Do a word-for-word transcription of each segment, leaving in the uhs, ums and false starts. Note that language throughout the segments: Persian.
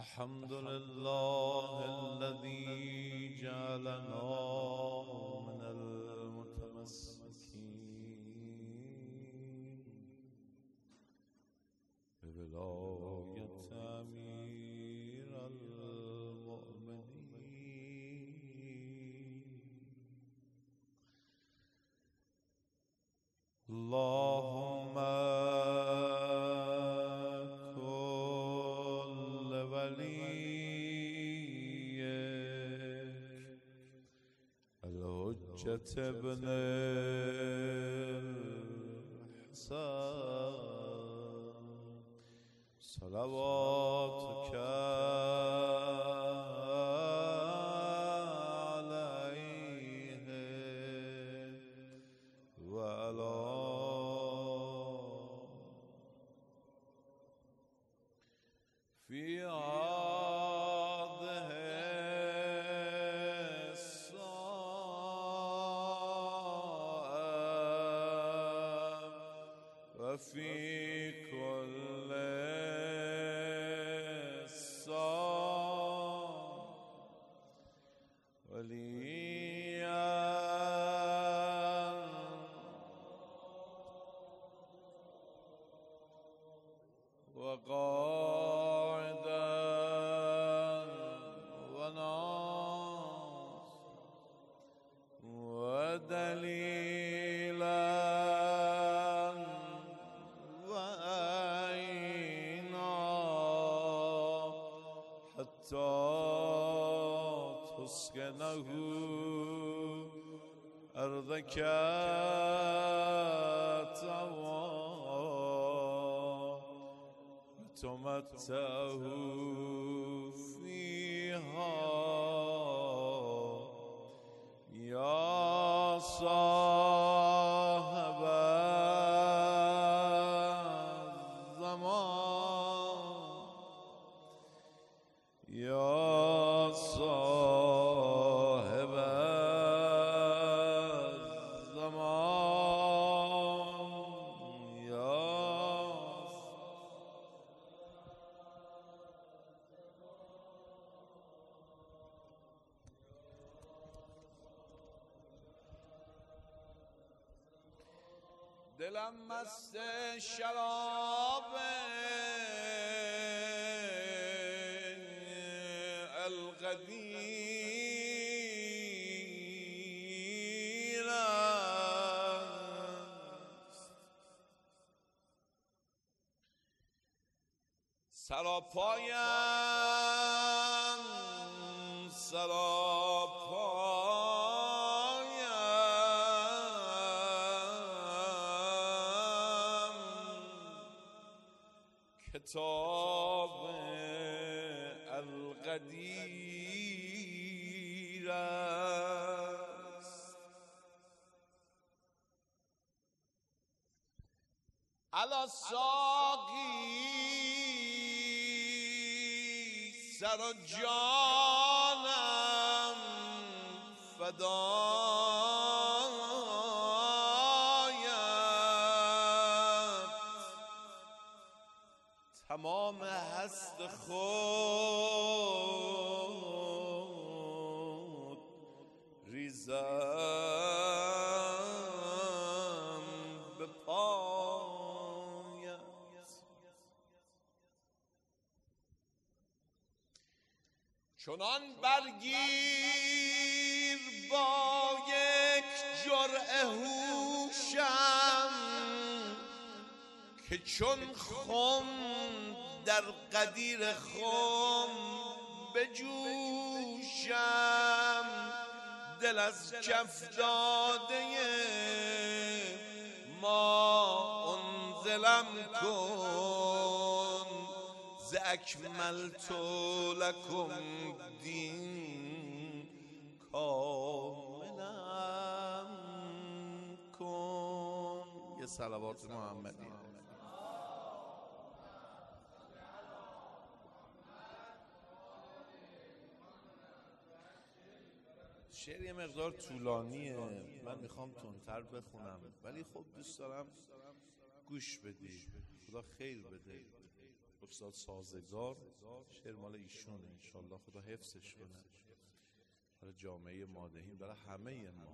الحمد لله الذي جعلنا من المتمسكين بولاية أمير المؤمنين. اللهم الحجة ابن الحسن صلواتك عليه وعلى في في كل صام وليا وقاعدا وناص ودليلا تسكنه أرضك وتمتعه فيها يا صاحب الزمان يا صاحب الزمان يا دلم مست شراب القدیر است سراپایم سراپایم کتاب القدیر است علی ساقی سر و جانم فدایت تمام هست خود ریزم به پایت چنان برگیر با یک جرعه هوشم که چون خم در قدیر خم بجوشم دل از کف داده ما انزلم کن ز اکملت لکم دین کاملم کن. یه صلوات محمدی. شعر یه مقدار طولانیه، من میخوام تندتر بخونم ولی خب دوست دارم گوش بدی. خدا خیر بده. استاد سازگار، شعر مال ایشونه، انشالله خدا حفظش کنه برای جامعه مادهین، برای همه ما.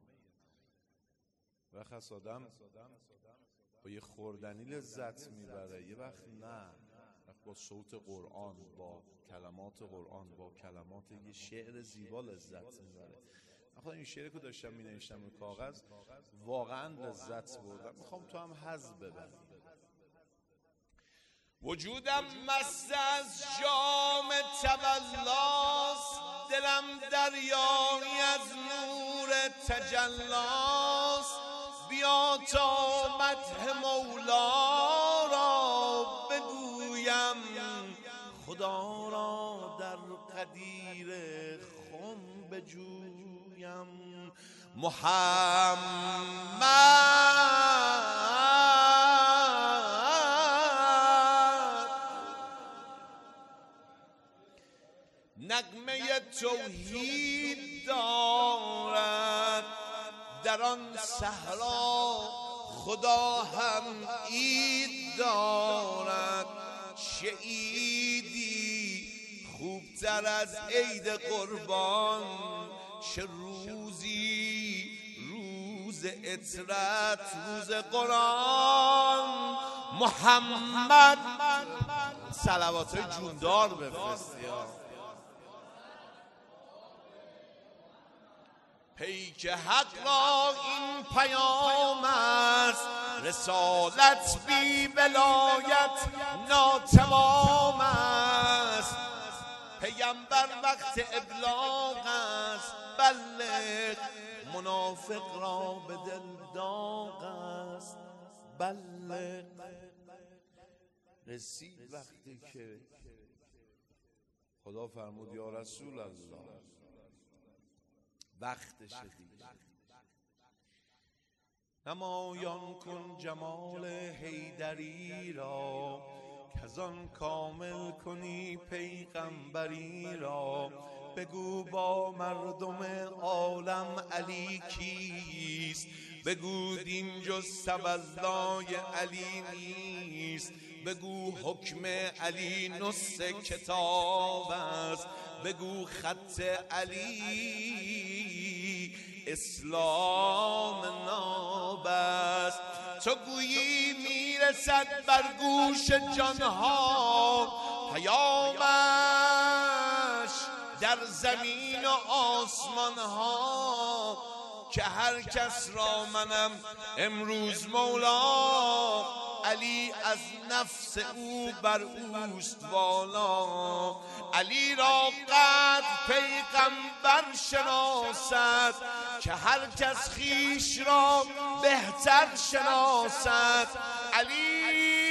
و خاص آدم با یه خوردنی لذت میبره، یه وقت نه، وقت با صوت قرآن، با کلمات قرآن، با کلمات یه شعر زیبا لذت میبره. من خودم این شعری که داشتم می نوشتم روی کاغذ واقعا لذت بردم، میخوام تو هم حظ ببری. وجودم مست از جام تولاست، دلم دریایی از نور تجلاست. بیا تا مدح مولا را بگویم، خدا را در قدیر خم بجویم. محمد نغمه توحید دارد، در آن صحرا خدا هم عید دارد. شهیدی خوبتر از عید قربان، چه روزی روز عطرت، روز قرآن. محمد صلوات های جوندار بفرستی. پیک حق را این پیام است، رسالت بی ولایت ناتمام است. پیامبر وقت ابلاغ است، بلغ منافق را به دل داغ است. بلغ. رسید وقتی که خدا فرمود یا رسول الله وقتش دیگه، نمایان کن جمال حیدری را، کزان کامل کنی پیغمبری را. بگو با مردم عالم علی کیست، بگو دین جز سبزلای علی نیست. بگو حکم علی نص کتاب است، بگو خط علی اسلام ناب است. تو گویی میرسد بر گوش جانها، پیامش در زمین و آسمان ها، که هر کس را منم امروز مولا. علی از نفس او بر اوست والا. علی را قدر پیغمبر شناسد، که هر کس خویش را بهتر شناسد. علی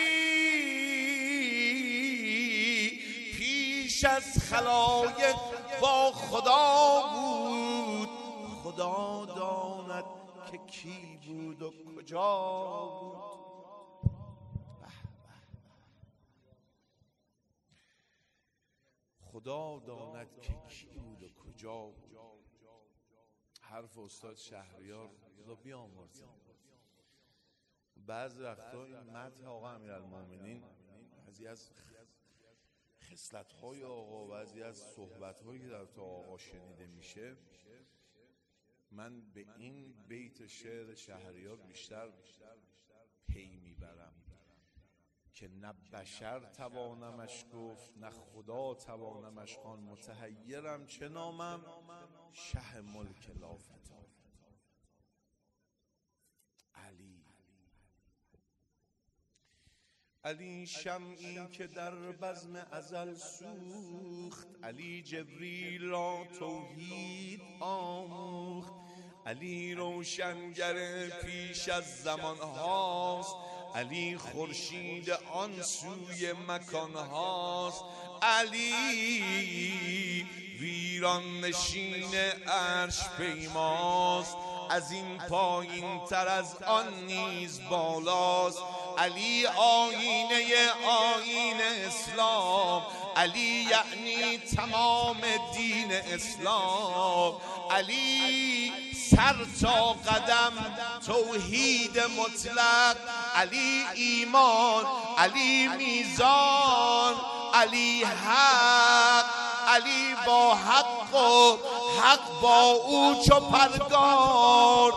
پیش از خلایق با خدا بود، خدا داند که کی بود و کجا بود. خدا داند که کی بود و کجا بود. حرف استاد شهریار خدا بیامرزه. بعض وقتا این مدح آقا امیرالمومنین، بعضی از خصلت‌های آقا، بعضی از صحبت‌هایی که در تو آقا شنیده میشه، من به این بیت شعر شهریار بیشتر پی میبرم که نه بشر توانمش گفت، نه خدا توانمش خوان. متحیرم چه نامم، شه ملک لافتا. علی علی شمعی که در بزم ازل سوخت، علی جبریل را توحید آموخت. علی روشنگر پیش از زمان هاست، علی خورشید آن سوی مکان هاست. علی ویران نشین عرش پیماست، از این پایین تر از آن نیز بالاست. علی آینه آیین اسلام، علی یعنی تمام دین اسلام، علی سر تا قدم توحید مطلق، علی ایمان، علی میزان، علی حق، علی با حق و حق با او چو پرگار.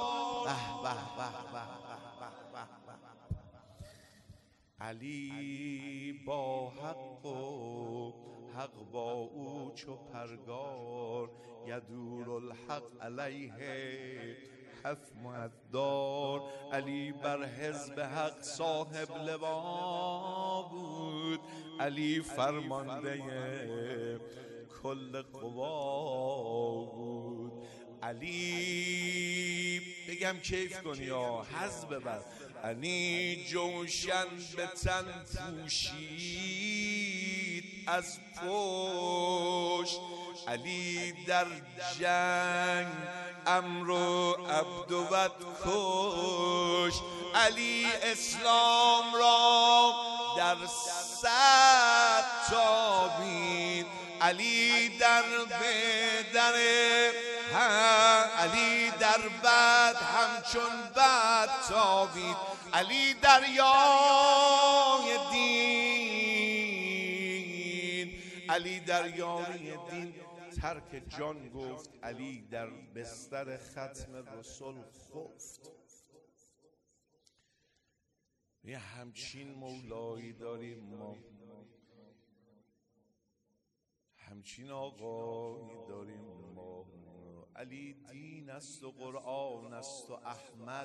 علی با حق و حق با او چو پرگار، یدور الحق علیه حفم الدار. علی بر حزب حق صاحب لوا بود، علی فرمانده کل قوا بود. علی بگم کیف کنی یا حز ببر. علی جوشن به تن پوشید از پشت، علی در جنگ امر و عبدوت کش، علی اسلام را در صد تابید، علی در بدر علی در بد همچون بد تابید، علی دریای دین، علی دریای دین ترک جان گفت، علی در بستر ختم رسول خفت. یه همچین مولایی داریم ما، همچین آقایی داریم ما. علی دین است و قرآن است و احمد،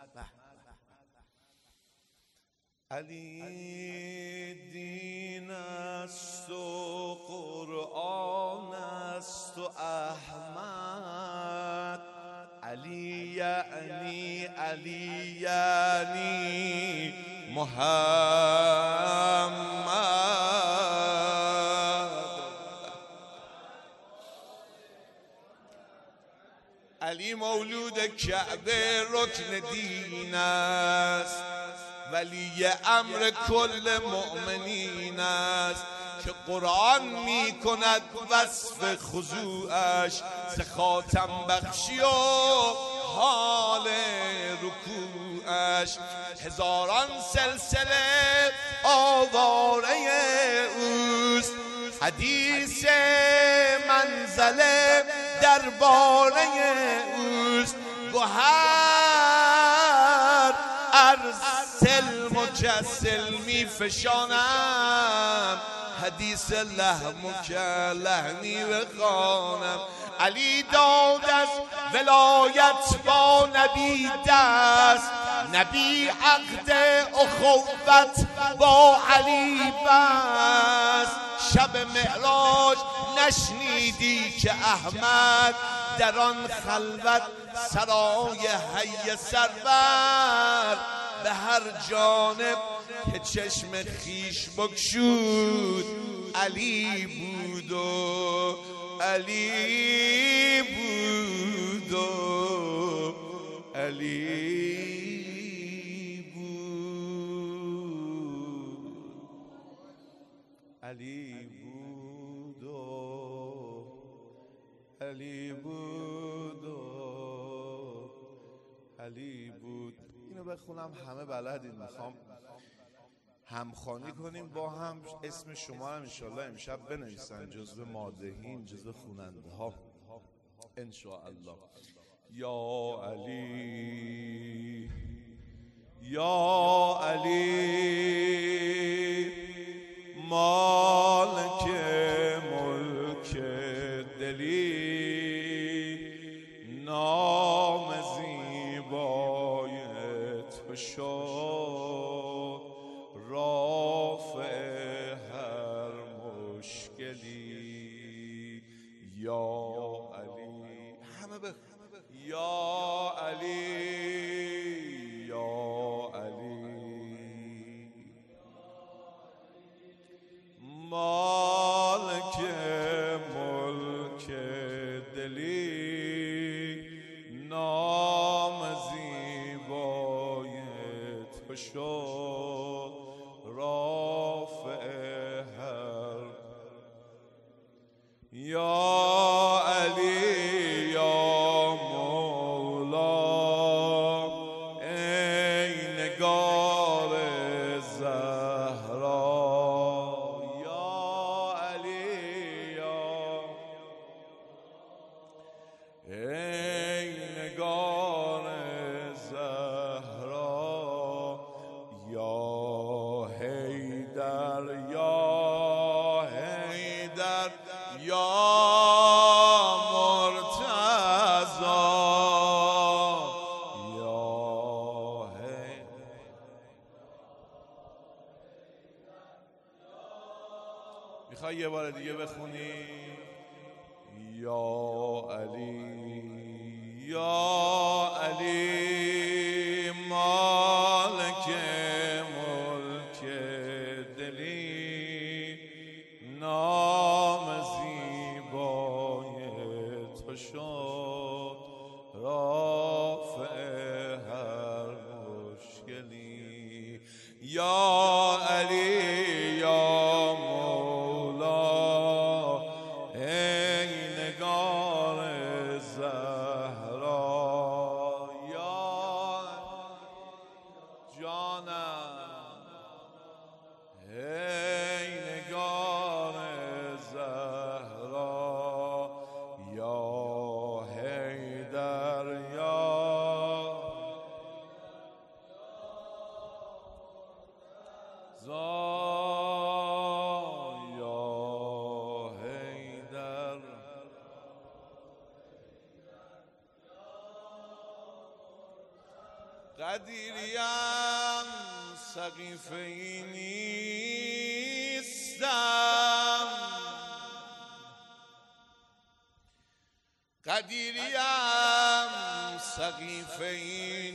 علی دین است و قرآن است و احمد، علی یعنی علی یعنی محمد. علی مولود کعبه رکن دین است، ولی امر کل مؤمنین است، که قرآن می کند وصف خضوعش، ز خاتم بخشی و حال رکوعش. هزاران سلسله آواره اوست، حدیث منزله درباره اوست. گوهر ارسل مجسل می فشانم، حدیث لحم که لحنی بخوانم. علی داد از ولایت با نبی دست، نبی عقد اخوت با علی بست. شب معراج نشنیدی که احمد در آن خلوت سرای حی سرور، به هر جانب که چشم خیش بگشود علی بود و علی بود و علی بود، علی بود و علی بود و علی بود. اینو بخونم همه بلدین، میخوام همخوانی کنیم با هم. اسم شما هم انشالله امشب بنویسن جزو مادحین، جزو خوننده ها انشاءالله. یا علی یا علی مالک ملک دلی، نام زیبای تو شد رافع هر مشکلی. یا علی همه بخ یا علی یا علی مالک ملک دلی، نام زیبای تو شد رافع هر یا علی یا مولا ای نگار زهرا یا علی یا ای نگار زهرا یا حیدر یا حیدر یا مرتضی یا حیدر. میخوای یه بار دیگه بخونی؟ یا علی یا علی مالک ملک دلی نام زیبای تو شد رافع هر مشکلی یا علی یا مولا ای نگار زهرا یا جانم ای نگار زهرا یا حیدر یا زا یا حیدر قدیریم سقیفه ای نیستم قدیریم سقیفه ای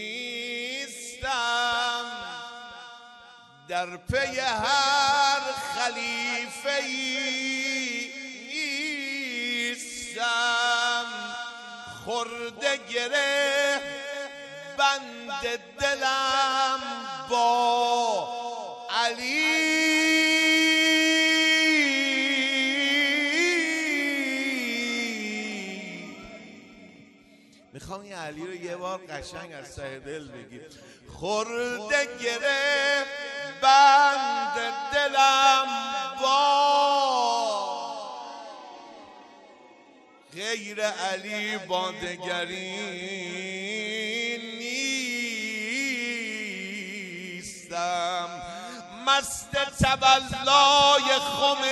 نیستم در پی هر خلیفه ای نیستم خورده گره بند دلم با علی میخوام این علی رو یه بار قشنگ از ته دل بگی خورده گره بند دلم با غیر علی با دگری نیستم مست تولای خم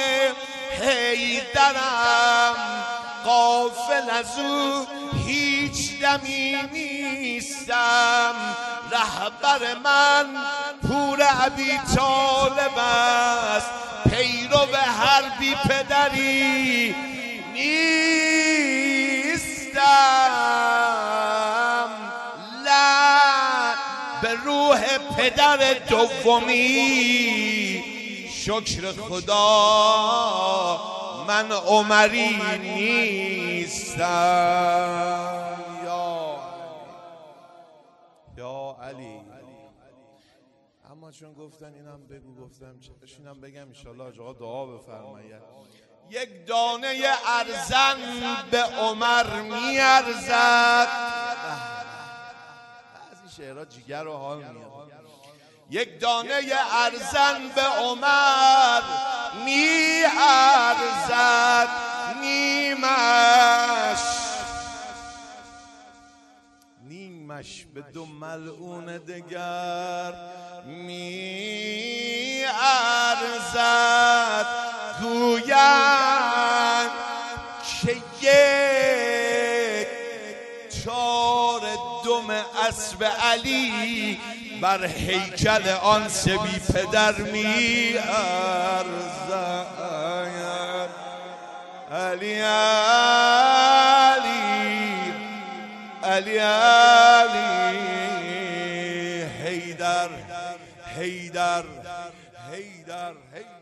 حیدرم غافل از او هیچ دمی نیستم رهبر من پور ابی طالب است پیرو به هر بی پدری نیستم لعن به روح پدر دومی شکر خدا من عمری نیستم یا یا علی. اما چون گفتن اینم بگو گفتم چشینم بگم انشالله حاج آقا دعا بفرماید. یک دانه ارزن به عمر میارزد بعضی شعرها جگر و حال میاد. یک دانه ارزن به عمر میارزد نیمش نیمش به دو ملعون دگر میارزد گویند که یک چار دم اسب علی بر هیکل آن سبی پدر می ارزد علی علی علی علی حیدر حیدر حیدر حیدر